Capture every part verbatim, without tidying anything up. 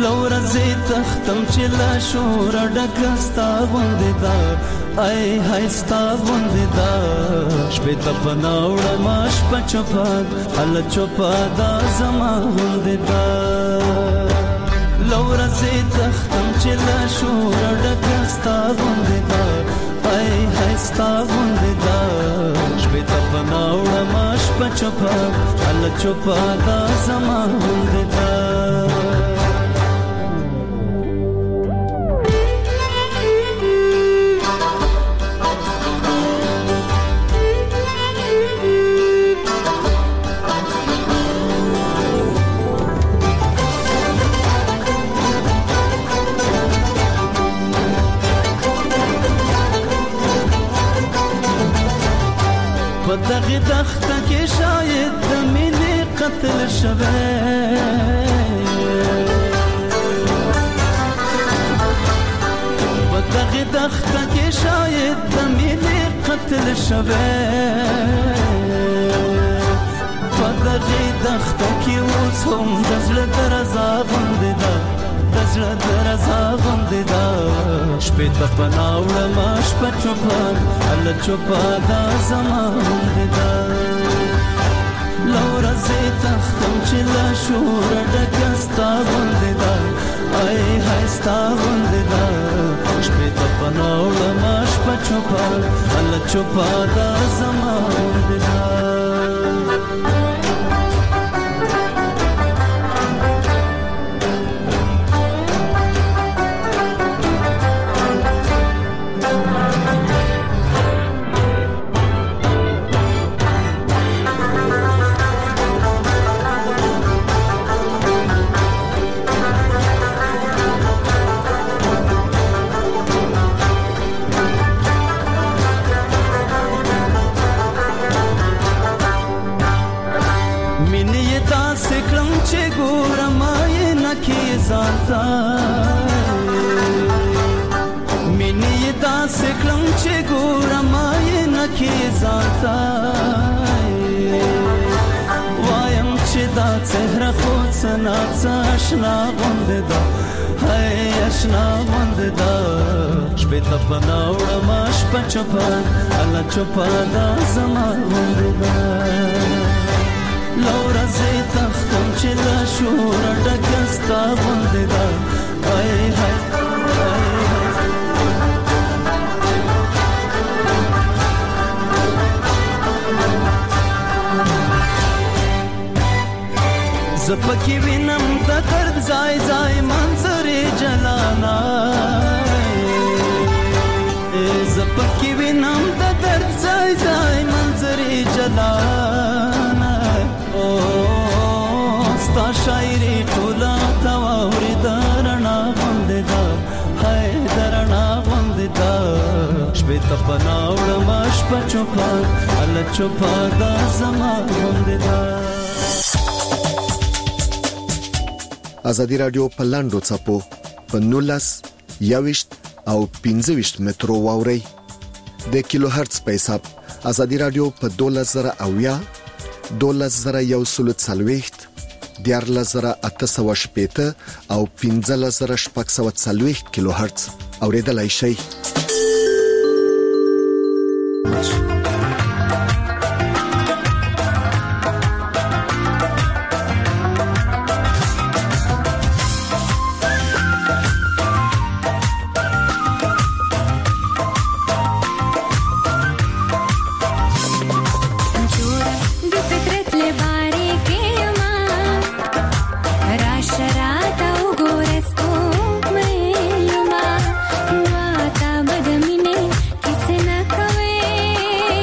لورځي تختم چې لا شور ډکستا غوندې دا ای هايستا غوندې دا شپې ته پناوړه ماش پچپاد ال چوپاد زما غوندې دا لورځي تختم چې لا شور ډکستا غوندې دا ای هايستا غوندې دا شپې ته پناوړه ماش پچپاد ال چوپاد زما غوندې دا دغه دخته کې شاید د مینې قتل شوه په دغه دخته کې شاید د مینې قتل شوه په دغه دخته کې اوس هم د زړه درزا غوندې ده د زړه درزا غوندې ده شپې ته پناوړه ماش په چوپان ال چوپادا زما غوندې ده لورځي تختم چې لا شور ډکستا غوندې ده ای هايستا غوندې ده شپې ته پناوړه ماش په چوپان ال چوپادا زما غوندې ده زانتا مینې داسې کړم چې ګورم یې نکې زانتا وایم چې دا څهره خو څه ناڅه اشنا غوندې ده هی اشنا غوندې ده شپې ته پناوړه ماش په چوپان الله چوپادا زما غوندې ده لورځي تختم چې لا شور ډکستا غوندې ده ای هاي زپکی وینم د درد ځای ځای منظرې جلانا زپکی وینم د درد ځای ځای منظرې جلانا ستا شاعري ټوله تواوري درنا غوندې ده هاي درنا غوندې ده شپې ته پناوړه ماش په چوپان ال چوپادا زما غوندې ده ازادي رادیو په لاندو چپو په نولس یاوشت او پنځه مترو واوري د کیلو هرتز په حساب ازادي رادیو په دولس زره اویا دولس زره یو سلو څلويخت دیارلس زره اته سوه شپېته او پنځلس زره شپږ سوه څلويخت کیلو هرتز اوریدلای شئ Mata badamine kisna kave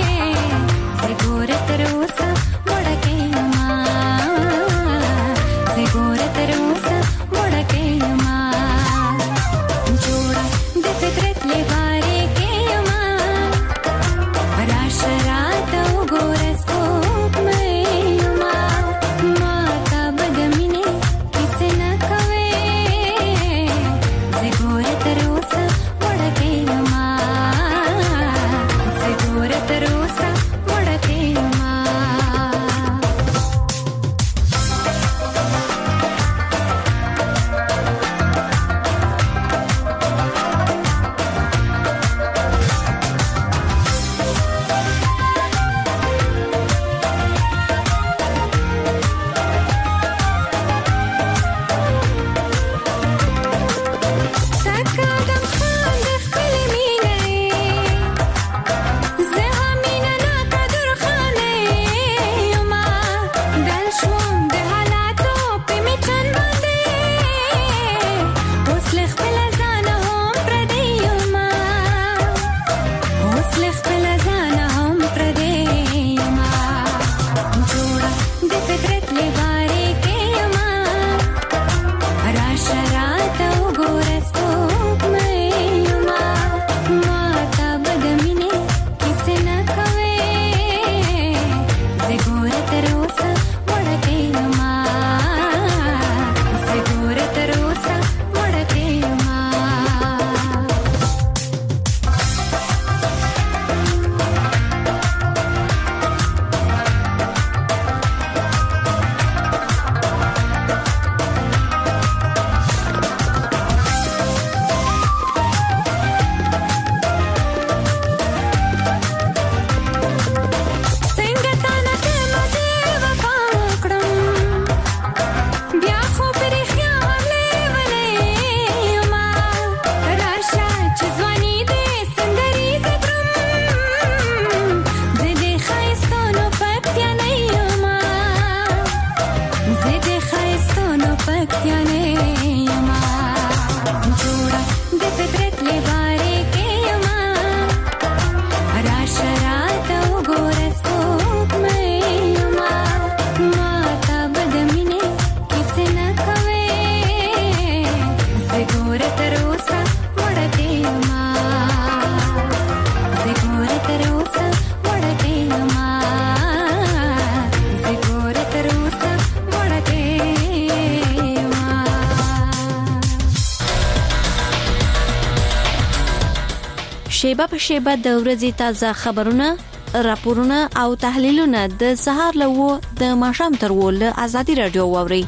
شیبه په شیبه د ورځې تازه خبرونه، راپورونه او تحلیلونه د سهار له و د ماښام تر و له آزادي رادیو واوري.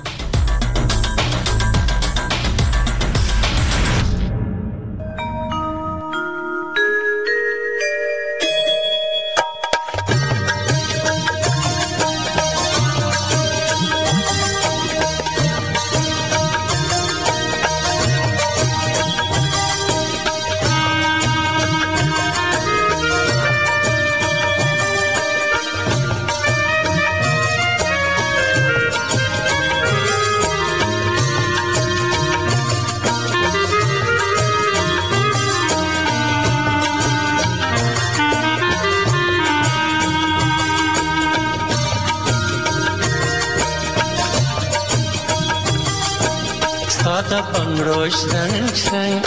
Stada bangro shrang shrang,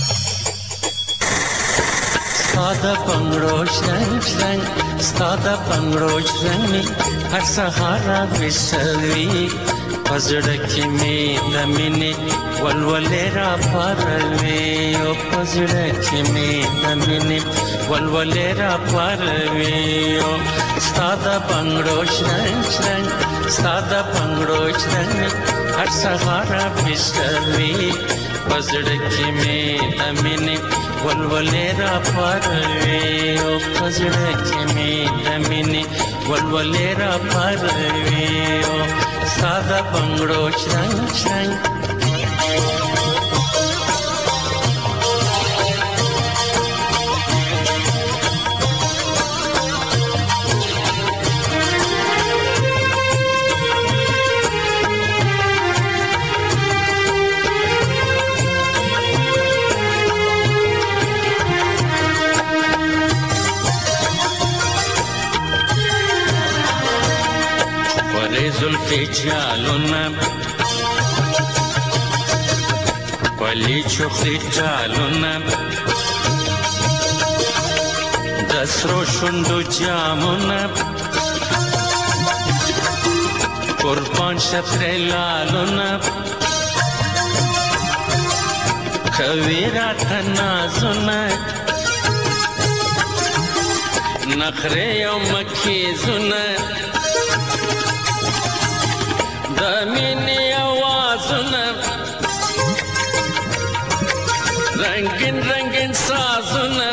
stada bangro shrang shrang, stada bangro shrang. Har sahara visavi, pazudaki me damini, walwalera parve. O pazudaki me damini, walwalera parve. O stada bangro shrang shrang, stada bangro shrang. हर सहारा बिसवी पजड़की में दमिनी वलवलेरा परवे ओ पजड़की में दमिनी वलवलेरा परवे ओ सादा बंगड़ो छंग छंग जुल्फे चालूना पली चोखी चालूना दसरो शुंडू जामुना कुर्बान शतरे लालूना कवीरा तनाजुना नखरे यो मक्खी जुना दमिनी आवाज़ुना रंगीन रंगीन साज़ुना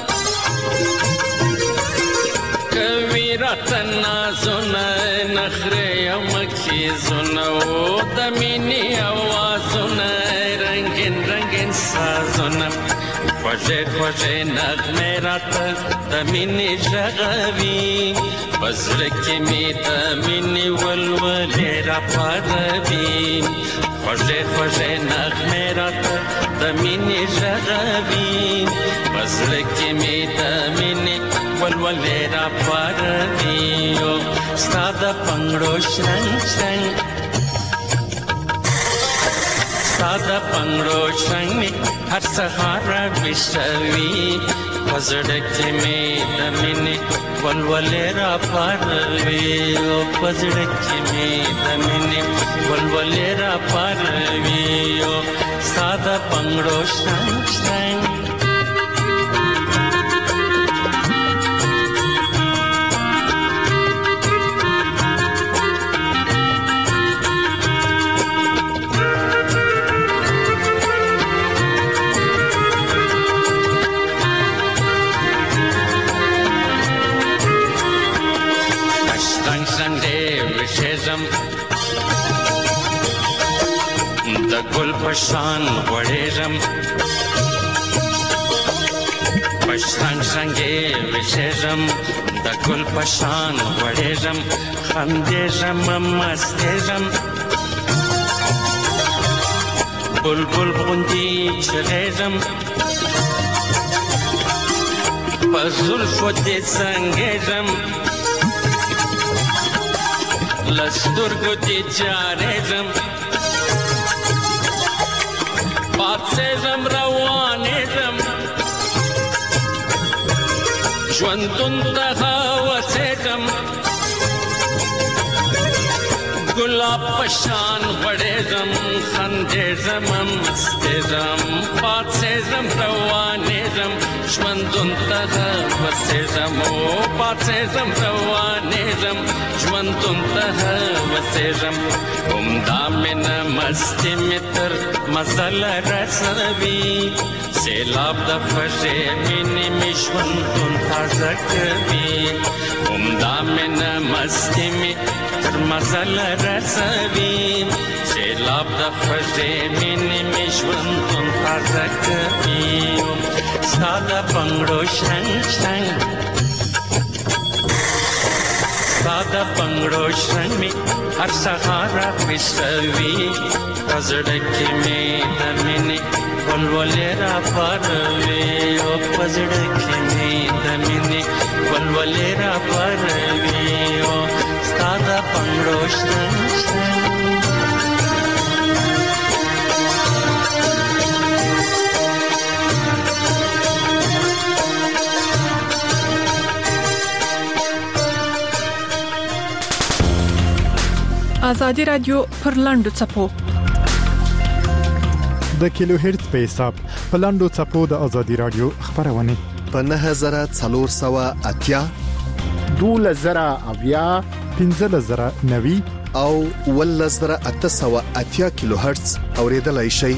कवीरा तनाज़ुना नखरे यमकी ज़ुना ओ दमिनी आवाज़ुना रंगीन रंगीन साज़ुना ख्वाजे ख्वाजे नगमे रात दमिनी जगवी बज़रकी में दमिनी वलवलेरा परवी ख्वाजे ख्वाजे नगमे रात दमिनी जगवी बज़रकी में दमिनी वलवलेरा परवी ओ सादा पंगड़ो शंग शंग सादा पंगड़ो शंग हर सहारा विश्वी पजड़की में दमिनी वलवलेरा परवे ओ पजड़की में दमिनी वलवलेरा परवे ओ सादा पंगड़ो शंग शंग द गुल पशान वड़ेरम पशान संगे विशेषम द गुल पशान वड़ेरम खंदेरम मस्तेरम बुलबुल बुंदी चलेरम पजुल फुदे संगेरम लस्तुर गुदी चारेरम पात्सेरम रवानेरम ज्वंतुन तहावसेरम गुलाब پشان غړېږم خندېږم مستېږم پاڅېږم روانېږم ژوندون ته وسېږم او پاڅېږم روانېږم ژوندون ته وسېږم همدا مینه مستي مې تر مزله رسوي سیلاب د خوږې مینې مې ژوندون تازه کوي همدا مینه مستي مې تر مزله رسوي سیلاب د خوږې مینې مې ژوندون تازه کوي ستا د بنګړو شرنګ شرنګ ستا د بنګړو شرنګ مې هر سهار راپسوي په زړه کې مې د مینې ولولې راپاروي او په زړه کې مې د مینې ولولې راپاروي او ستا د بنګړو شرنګ شرنګ آزادی رادیو پر لاندو چپو د کیلو هرتز په حساب په لاندو چپو د آزادی رادیو خبرونه په نه هزار څلور سوه اتیا دوله زره اویا پنځه زره نوي او ول زره اته سوه اتیا کیلو هرتز اوریدلای شي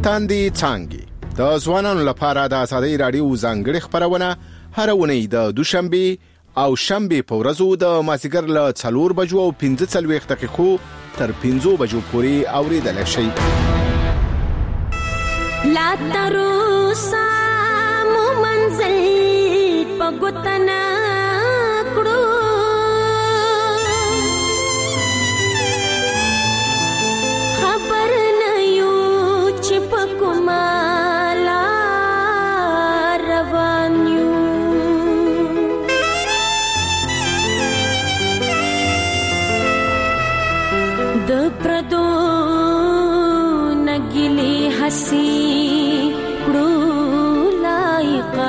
تاندې څانګې د ځوانانو لپاره د ازادي رادیو ځانګړي خبرونه هر اونۍ د دوشنبه او شنبه په ورځو د مازیګر له څلور بجو او پنځه څلوېښت دقیقو تر پنځو بجو پورې اوریدل شي. لا تروسا مو منزل پګوتنا کړو خبر نه یو چې پکومالا روان یو د پردو نګلی حسی کړو لایقا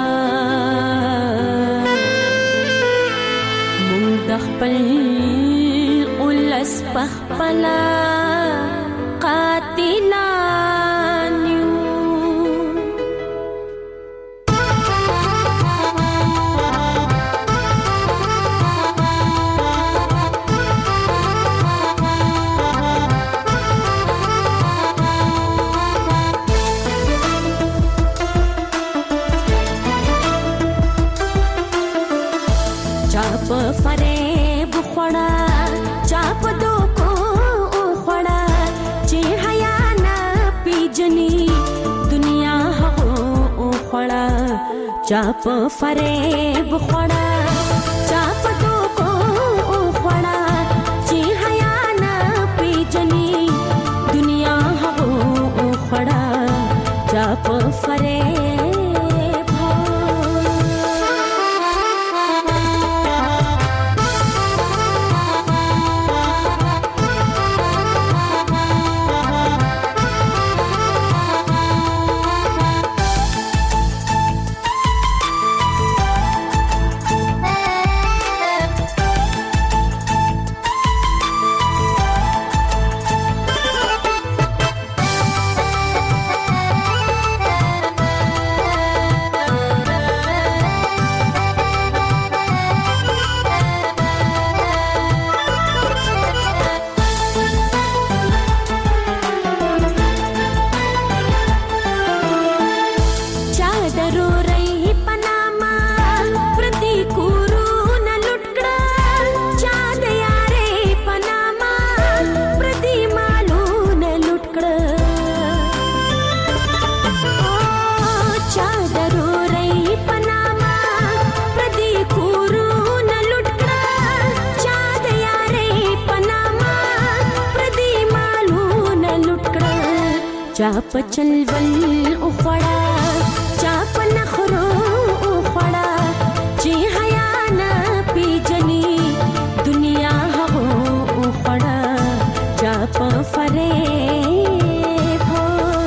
مونږ د خپل ولس پخپلا قاتلان یو چاپ فریب خوڑا چاپ دو کو خوڑا چی حیا نا پیجنی دنیا ہو خوڑا چاپ فریب خوڑا چاپ دو کو خوڑا چی حیا نا پیجنی دنیا ہو خوڑا چاپ فریب چاپ چلول اخوڑا چاپ نخرو اخوڑا چی حیا نا پیجنی دنیا ہو اخوڑا چاپ فریب ہو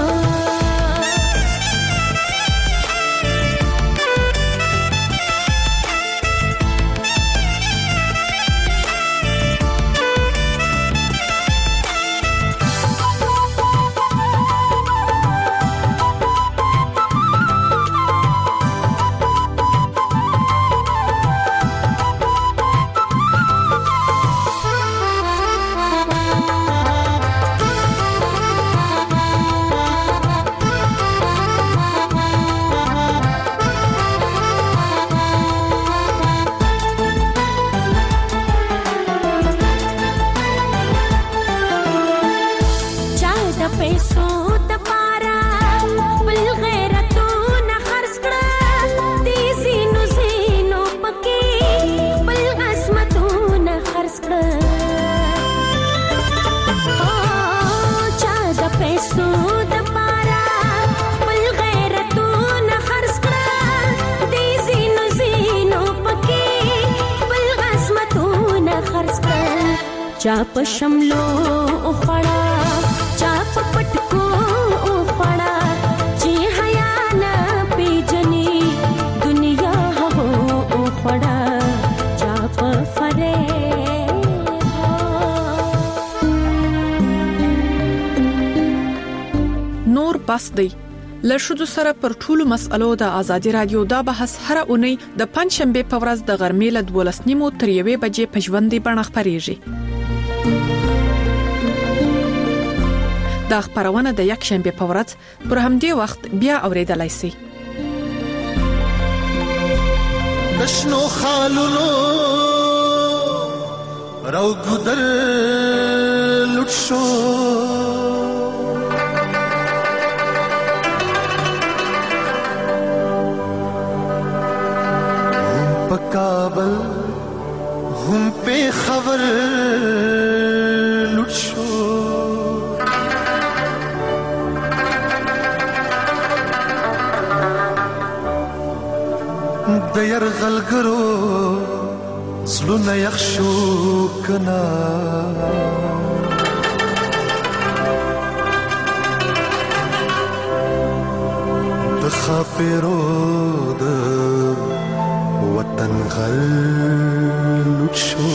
چاپ شملو اخوڑا چاپ پٹکو اخوڑا چی حیا نا پیجنی دنیا ہو اخوڑا چاپ فریب نور بس دی لښودو سره پر ټولو مسألو د ازادي رادیو دا بحث هر اونۍ د پنځشنبه په ورځ د غرمې له دولس نیمو تر یوې بجې په ژوندۍ بڼه خپرېږي. دا خبرونه د یک شنبه په ورځ پر همدې وخت بیا اوریدلای شئ. دشنو خالونو راو ګدر لټ شو هم په کابل هم په خبر لټ شو د يرغلګرو زلونه يخشو کنا د خاپیرو د وطن غل لوټ شو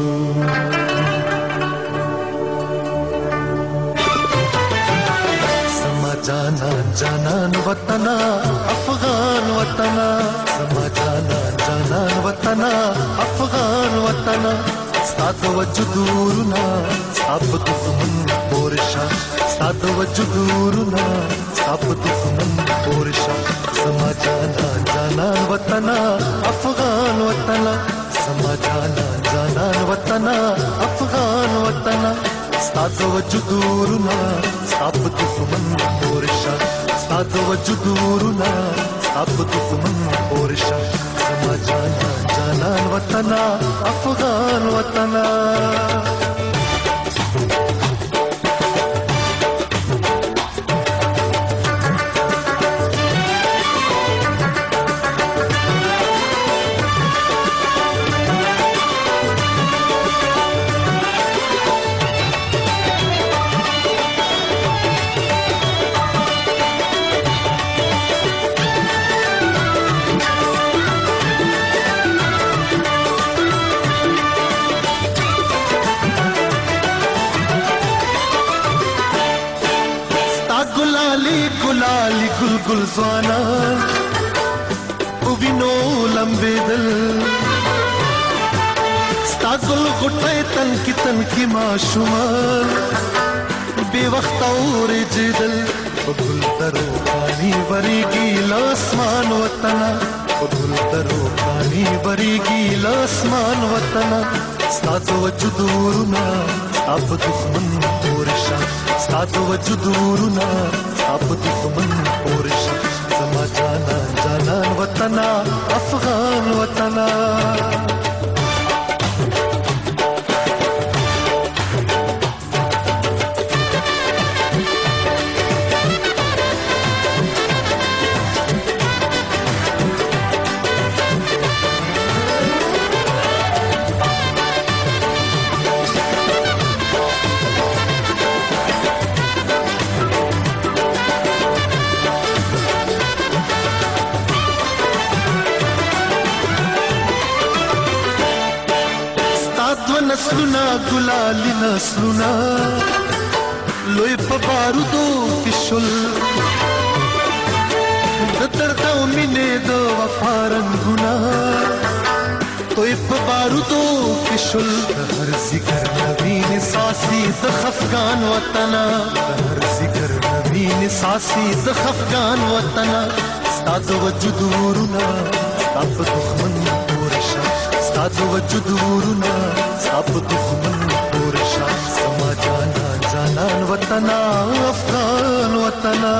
سما جانا جانان وطنا افغان وطنا سما جانا جانان وطنا افغان وطنا ستاد وجودورنا ستاب دښمن پورشا ستاد وجودورنا ستاب دښمن پورشا سما جانا جانان وطنا افغان وطنا سما جانا جانان وطنا افغان وطنا ستاد وجودورنا ستاب دښمن پورشا ستاد وجودورنا ستاب دښمن پورشا سما جانا جانان وطنا افغان وطنا गुलाली गुल गुल ज़वाना उबिनो लंबे दिल स्ता गुल गुटे तन की तन की माशुमान बेवक्त और जिदल गुल दरो पानी बरीगी लासमान वतना गुल दरो पानी बरीगी लासमान वतना स्ता वजुदूरना अब दुश्मन पोरशा स्ता वजुदूरना अब दुश्मन पोरशा समा जाना जाना वतना अफगान वतना नस्लुना गुलाली नस्लुना लोई पबारुदो किशुल दतरताओ मिने दो वफारंगुना तोई पबारुदो किशुल हर जिगर नवीन सासी दखफगान वतना हर जिगर नवीन सासी दखफगान वतना स्ताद वजुदूरना स्ताब दुश्मन पोरशा स्ताद वजुदूरना अब दुश्मन पोरशा समा जाना जानान वतना अफगान वतना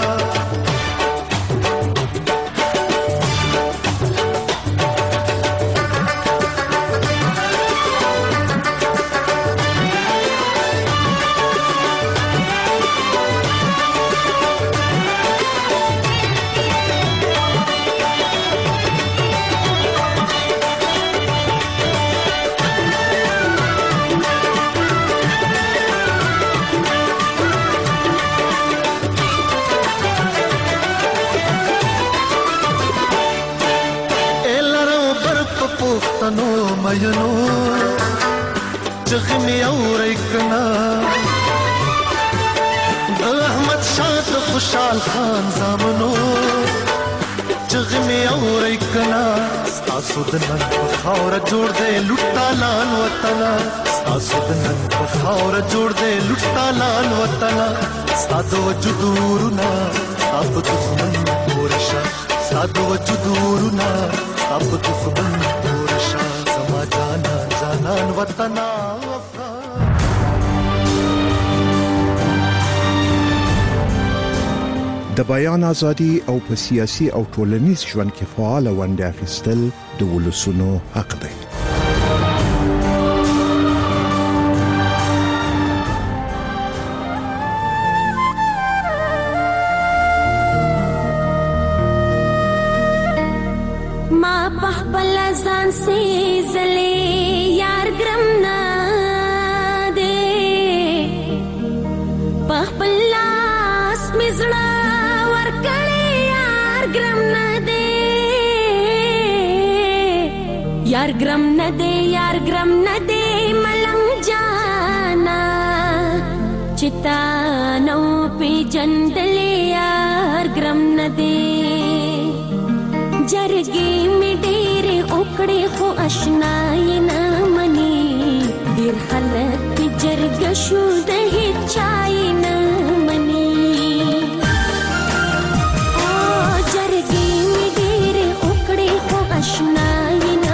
तनो मयनो जख्मी और इकना अहमद शाह खुशाल खान जामनो जख्मी और इकना تاسو د نن په خاور جوړ دې لټا لال وطن تاسو د نن په خاور جوړ دې لټا لال وطن ستاسو وجودورنا تاسو دښمن ورشا ستاسو وجودورنا تاسو دښمن ورشا زما جانا جانان وطن د بیان ازادي او په سیاسي او ټولنیز ژوند کې فعال ونډه اخیستل د ولسونو حق دی. ما بخبل ځان سي زلي یار ګرم نه دي بخبل لاس مزړه यार ग्रम न दे यार ग्रम न दे मलंग जाना चितानो पे जंदले यार ग्रम न दे जरगे में डेरे ओकड़े हो अशनाई न मनी दिर खलक जरग शुद ही चाई न मनी ओ जरगे में डेरे ओकड़े हो अशनाई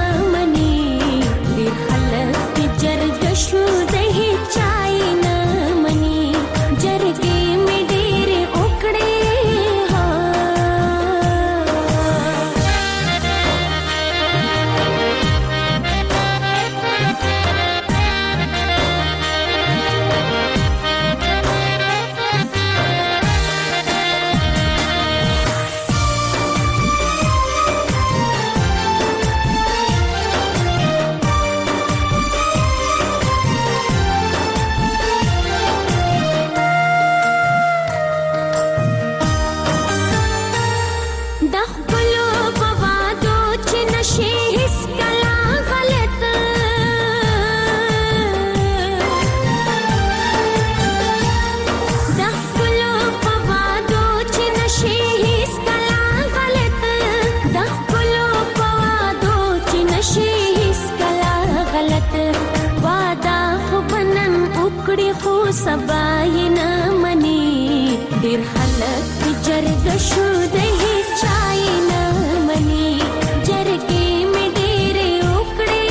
سبای نه منی ډیر خلک جرګ شو د هیچای نه منی جرګې می ډیر وکړې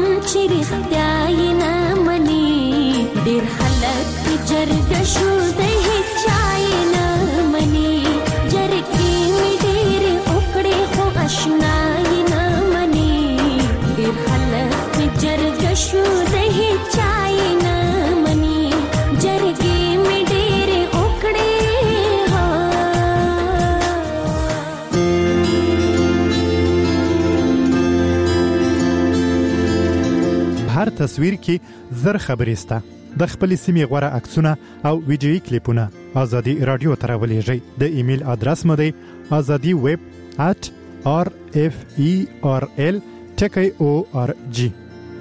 ډیر خلک جرګ شو د هر تصویر کې زر خبرې سته. د خپل سیمې غوړه عکسونه او ویډیويي کلیپونه ازادي رادیو ته راولېږئ. د ایمیل ادرس مو دی azadi web at rferl.org.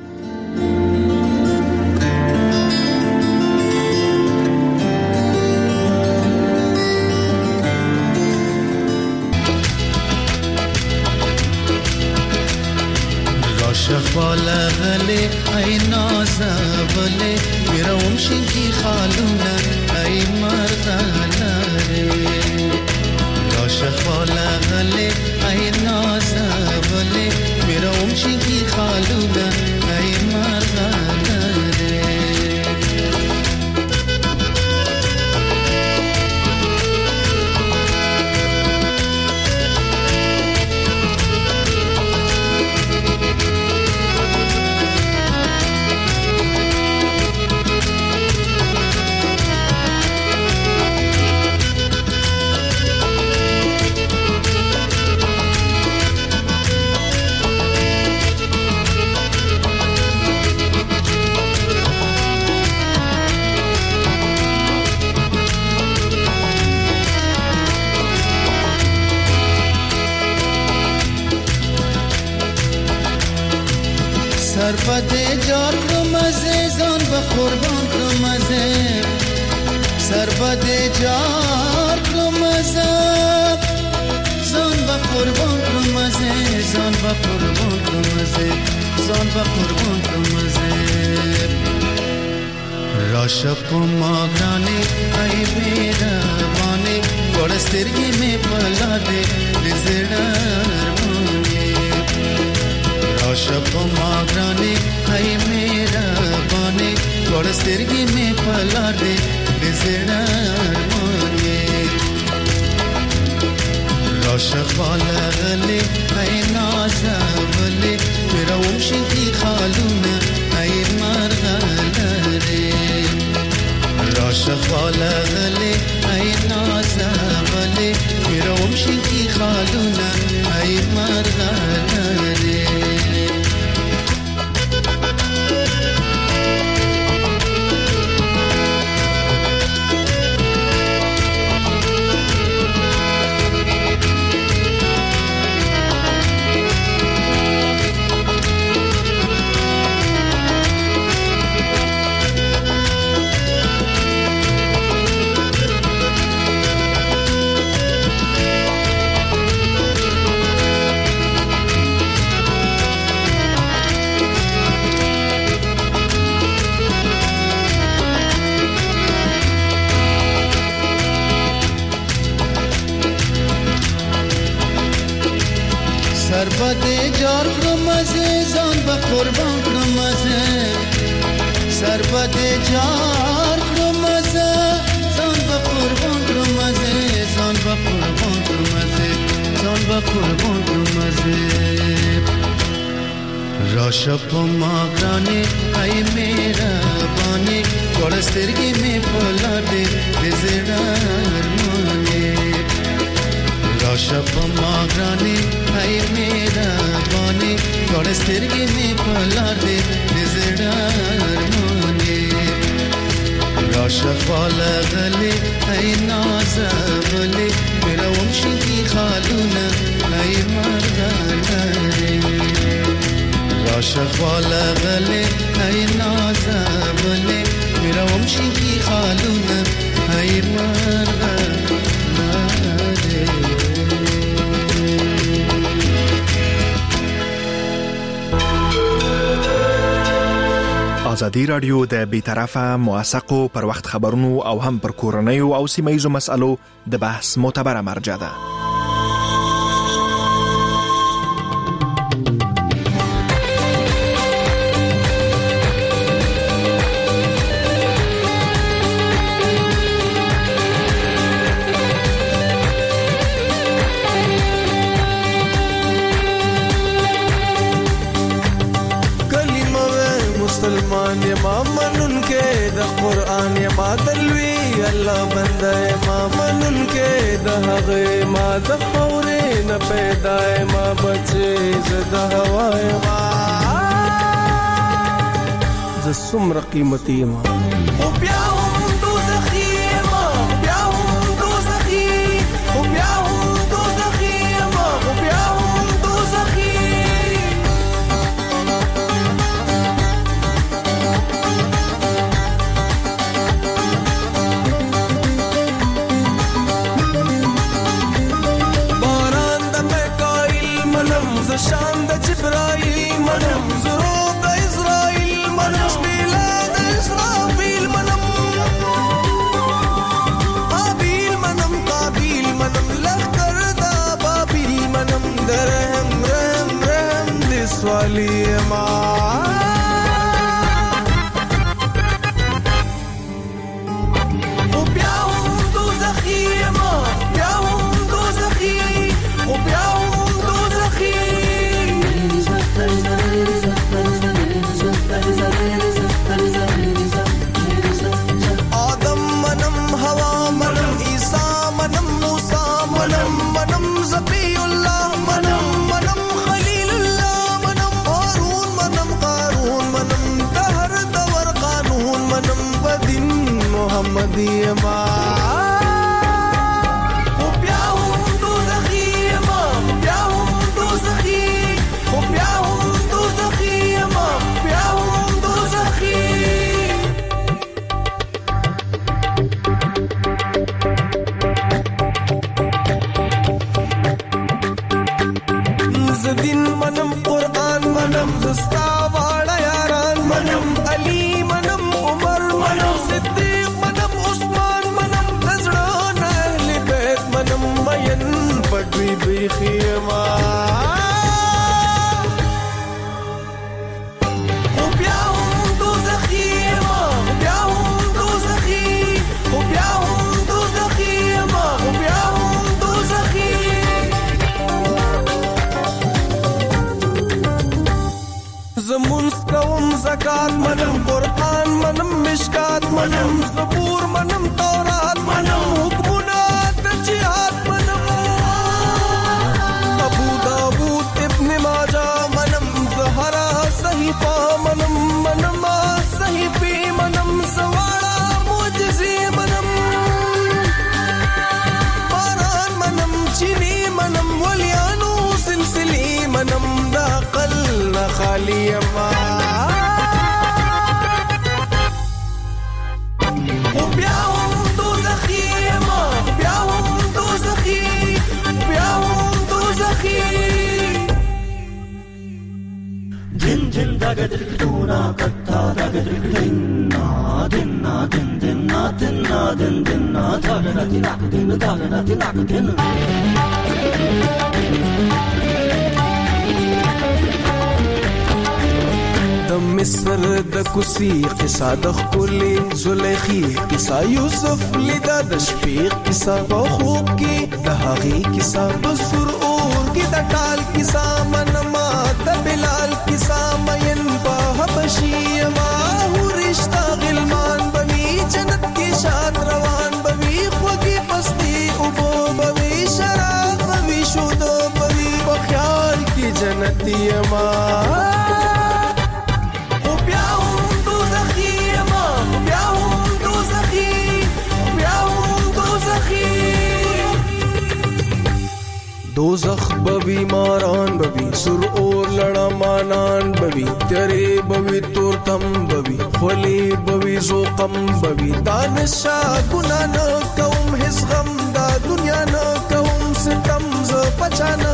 شخواله غلي اي نازبله يروم شنكي خالونا اي مرغلاري لا شخواله غلي اي نازبله يروم شنكي خالونا اي مرغلاري سربده جار کرمزه زان به قربان کرمزه سربده جار کرمزه زان به قربان کرمزه زان به قربان کرمزه زان به قربان کرمزه راشپ ماغرانه ای میروانه گرسترگی می پلاده لزدر شب ماغرانه ای میرا بانه گرسترگی می پلاده بزرار مانه راشقاله غلی ای نازولی میروم شنکی خالونه ای مرغلاره راشقاله غلی ای نازولی میروم شنکی خالونه ای مرغلاره سربده جار کرمزه زان به قربان کرمزه سربده جار کرمزه زان به قربان کرمزه زان به قربان کرمزه زان به قربان کرمزه راشپ ماغرانه ای میرا بانه گرسترگی می پلاده بزرار مانه راشپ ماغرانه ای میرا بانه گرسترگی می پلاده بزرار مانه راشپ غلی ای نازولی میروم شنکی خالونه ای مرغلاره راشق غلی ای نازولی میروم شنکی خالونه ای مرغلاره ازادي رادیو د بیطرفه موثقو پر وخت خبرونو او هم پر کورنیو او سیمایزو مسالو د بحث معتبره مرجع ده. مسلمان یما منن کې د قران یما دلوي الله بنده یما منن کې د هغه ما د خورې نه پیدا یما بچي زده هوا یما ز څومره قیمتي یم خو بیا هم دوزخي یم بیا هم دوزخي خو بیا هم دوزخي یم خو بیا هم دوزخي شان د جبرائیل منم زرو د اسرائیل منم شپیلا د اسرافیل منم قابیل منم قابیل منم لخر دا بابیل منم درهم رهم رهم د سوالی ما او بیا هم دوزخی ما بیا هم دوزخی او بیا هم دوزخی آدم منم هوا منم عیسا منم موسا منم منم زبی اللہ منم منم خلیل اللہ منم هارون منم قارون منم دهر دور قانون منم بدین محمدی ما زدین منم قرآن منم زستا واړه یاران منم علی منم عمر منم صدیق منم عثمان منم نزړه اهل بیت منم مین پټوي بخیما خو بیا هم دوزخي ما بیا هم دوزخي خو بیا هم دوزخي ما خو بیا هم دوزخي زمونس کوم زکات منم قرآن منم مشکات منم زبور منم تورات منم حکمونه د جهاد منم ابو داود ابن ماجه منم زهرا صحیفه منم منم صحیفه منم زواړه معجزې منم باران منم چینی منم ولیانو سلسلې منم د عقل نه خالی ما خو بیا هم دوزخي ما بیا هم دوزخي بیا هم دوزخي دن دن دغه دکتونا کتا دغه دکتینا دن دن دن دن دن دن دغه دغه دن دغه دغه دن د مصر د کوسی قصه د خپلې زلیخی قصه یوسف لیدا د شپې قصه په خوب کې د هغې قصه بسر اور کې د ټال قصه منما د بلال قصه مین په حبشي ما ورشتہ غلمان بوي جنت کې شاد روان بوي خوږی پستی او بوي شراب بوي شودو بوي په خیال کې جنتی ما دوزخ بوی ماران بوی سر اور لڑا مانان بوی تیرے بوی تورتم بوی خلی بوی زوقم بوی دانشا گناہ نہ کوم حس غم دا دنیا نہ کوم ستم ز پچان